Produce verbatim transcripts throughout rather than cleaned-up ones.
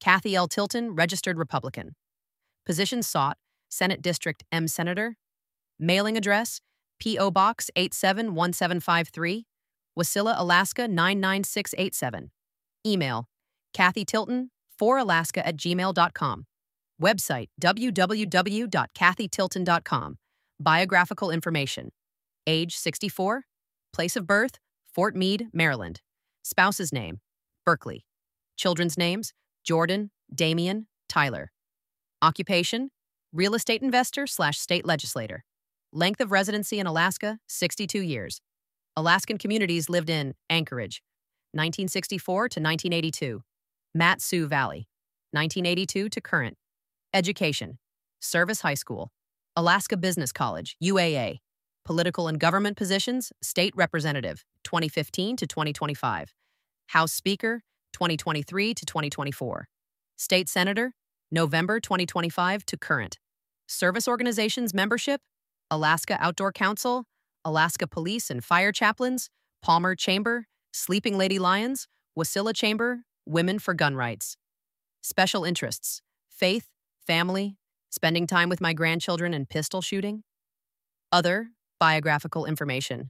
Kathy L. Tilton, Registered Republican. Position sought, Senate District M Senator. Mailing address, P O. Box eight seven one seven five three, Wasilla, Alaska nine nine six eight seven. Email, Kathy Tilton, four alaska at gmail dot com. Website, w w w dot kathy tilton dot com. Biographical information. Age sixty-four. Place of birth, Fort Meade, Maryland. Spouse's name, Berkeley. Children's names, Jordan, Damian, Tyler. Occupation, real estate investor slash state legislator. Length of residency in Alaska, sixty-two years. Alaskan communities lived in Anchorage, nineteen sixty-four to nineteen eighty-two. Mat-Su Valley, nineteen eighty-two to current. Education, Service High School. Alaska Business College, U A A. Political and government positions, State Representative, twenty fifteen to twenty twenty-five. House Speaker, twenty twenty-three to twenty twenty-four. State Senator, November twenty twenty-five to current. Service organizations membership, Alaska Outdoor Council, Alaska Police and Fire Chaplains, Palmer Chamber, Sleeping Lady Lions, Wasilla Chamber, Women for Gun Rights. Special interests, faith, family, spending time with my grandchildren and pistol shooting. Other biographical information.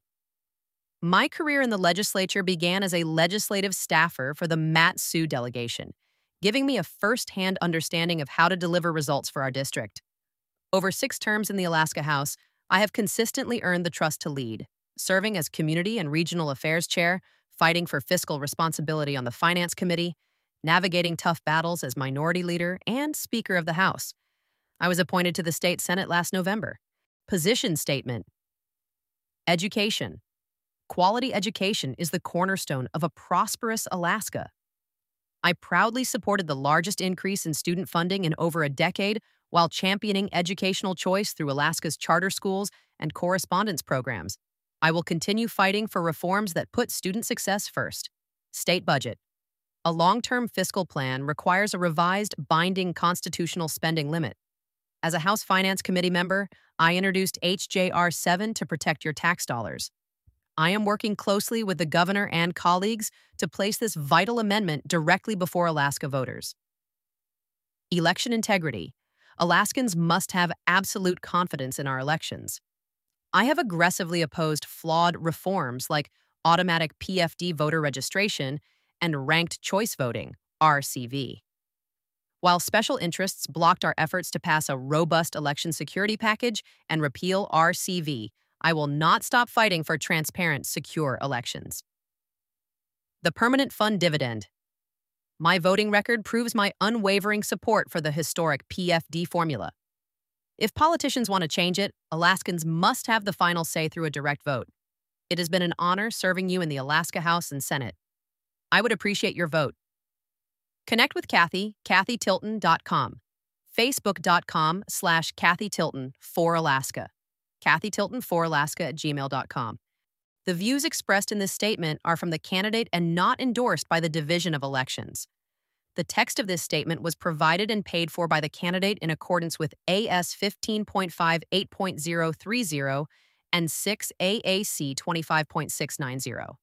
My career in the legislature began as a legislative staffer for the Mat-Su delegation, giving me a first-hand understanding of how to deliver results for our district. Over six terms in the Alaska House, I have consistently earned the trust to lead, serving as Community and Regional Affairs Chair, fighting for fiscal responsibility on the Finance Committee, navigating tough battles as Minority Leader and Speaker of the House. I was appointed to the State Senate last November. Position statement. Education. Quality education is the cornerstone of a prosperous Alaska. I proudly supported the largest increase in student funding in over a decade while championing educational choice through Alaska's charter schools and correspondence programs. I will continue fighting for reforms that put student success first. State budget. A long-term fiscal plan requires a revised, binding constitutional spending limit. As a House Finance Committee member, I introduced H J R seven to protect your tax dollars. I am working closely with the governor and colleagues to place this vital amendment directly before Alaska voters. Election integrity. Alaskans must have absolute confidence in our elections. I have aggressively opposed flawed reforms like automatic P F D voter registration and ranked choice voting, R C V. While special interests blocked our efforts to pass a robust election security package and repeal R C V, I will not stop fighting for transparent, secure elections. The Permanent Fund Dividend. My voting record proves my unwavering support for the historic P F D formula. If politicians want to change it, Alaskans must have the final say through a direct vote. It has been an honor serving you in the Alaska House and Senate. I would appreciate your vote. Connect with Kathy, kathy tilton dot com, facebook.com slash Kathy Tilton for Alaska, Kathy Tilton for Alaska at gmail dot com. The views expressed in this statement are from the candidate and not endorsed by the Division of Elections. The text of this statement was provided and paid for by the candidate in accordance with A S fifteen point five eight point zero three zero and six A A C twenty-five point six nine zero.